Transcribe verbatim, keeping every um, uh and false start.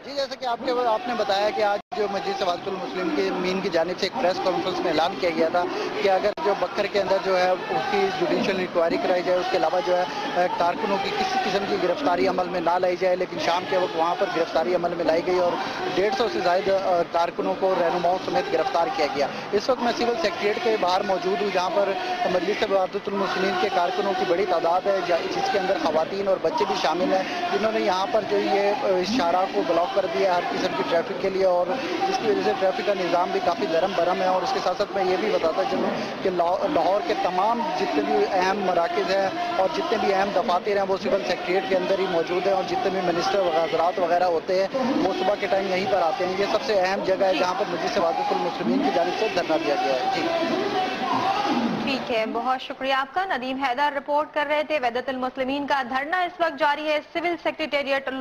جی جیسا کہ آپ کے آپ نے بتایا کہ آج جو مجلس وحدۃ المسلمین کی مین کی جانب سے ایک پریس کانفرنس میں اعلان کیا گیا تھا کہ اگر جو بکر کے اندر جو ہے اس کی جوڈیشل انکوائری کرائی جائے، اس کے علاوہ جو ہے کارکنوں کی کسی قسم کی گرفتاری عمل میں نہ لائی جائے، لیکن شام کے وقت وہاں پر گرفتاری عمل میں لائی گئی اور ڈیڑھ سو سے زائد کارکنوں کو رہنماؤں سمیت گرفتار کیا گیا۔ اس وقت میں سول سیکریٹریٹ کے باہر موجود ہوں، جہاں پر مجلس وحدۃ المسلمین کے کارکنوں کی بڑی تعداد ہے، جس کے اندر خواتین اور بچے بھی شامل ہیں، جنہوں نے یہاں پر جو یہ شارع کو بلاک کر دیا ہر قسم کی ٹریفک کے لیے، اور جس کی وجہ سے ٹریفک کا نظام بھی کافی درم برہم ہے۔ اور اس کے ساتھ ساتھ میں یہ بھی بتاتا چلوں کہ لاہور کے تمام جتنے بھی اہم مراکز ہیں اور جتنے بھی اہم دفاتر ہیں وہ سول سیکریٹریٹ کے اندر ہی موجود ہیں، اور جتنے بھی منسٹر وغیرہ وغیرہ ہوتے ہیں وہ صبح کے ٹائم یہیں پر آتے ہیں۔ یہ سب سے اہم جگہ ہے جہاں پر مجلس وحدۃ المسلمین کی جانب سے دھرنا دیا گیا ہے۔ جی ٹھیک ہے، بہت شکریہ آپ کا۔ ندیم حیدر رپورٹ کر رہے تھے۔ وحدت المسلمین کا دھرنا اس وقت جاری ہے سول سیکریٹریٹ